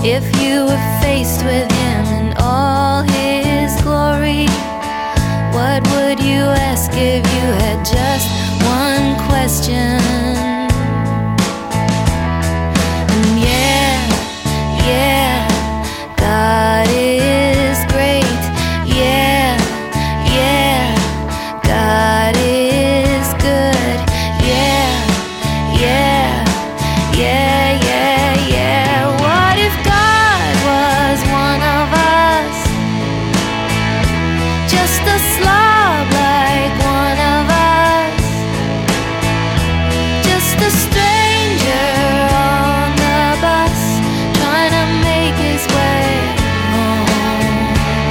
If you were faced with him in all his glory, what would you ask if you had just one question? And yeah, God is great. Yeah, God is good. Yeah. What if God was one of us? Just a slob like one of us. Just a stranger on the bus, trying to make his way home.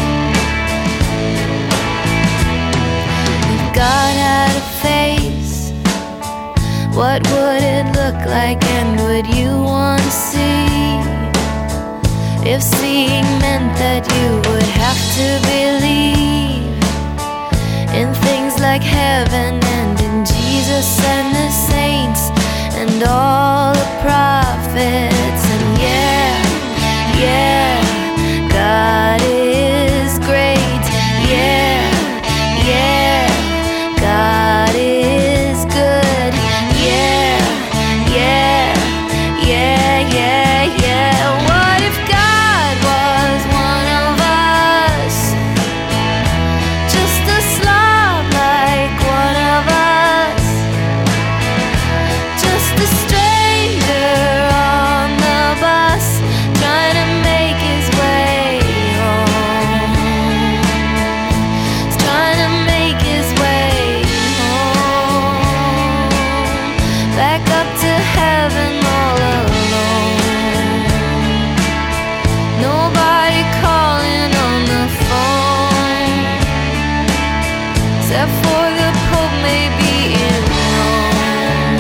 If God had a face, what would it look like, and would you want to see? If seeing meant that you would have to believe in things like heaven and in Jesus and the saints and all the prophets. And yeah, God is great. Yeah, God is good. Yeah. What if God was one of us? Just a slob like one of us. Just a stranger on the bus, trying to make his way home. He's trying to make his way home. Back up to heaven all alone. Nobody calling on the phone, except for the Pope maybe in Rome.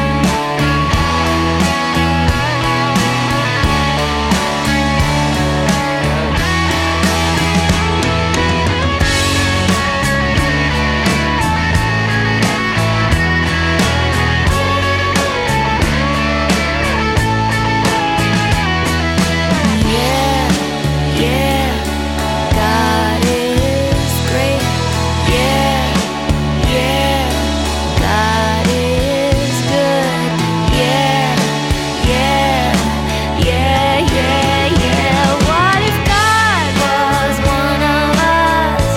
Yeah, God is great. Yeah, God is good. Yeah. What if God was one of us?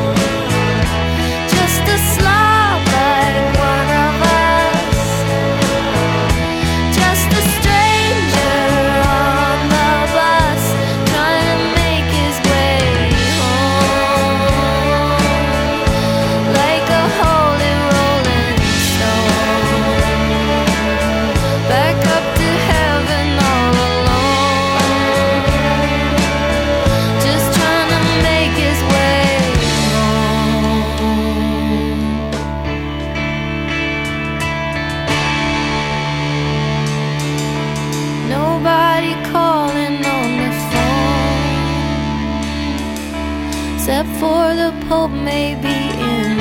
Just a slob like one of us. Just a stranger on the bus, trying to make his way home. Like a holy rolling stone, back up to heaven all alone. Just trying to make his way home. Nobody calling on the phone, except for the Pope maybe in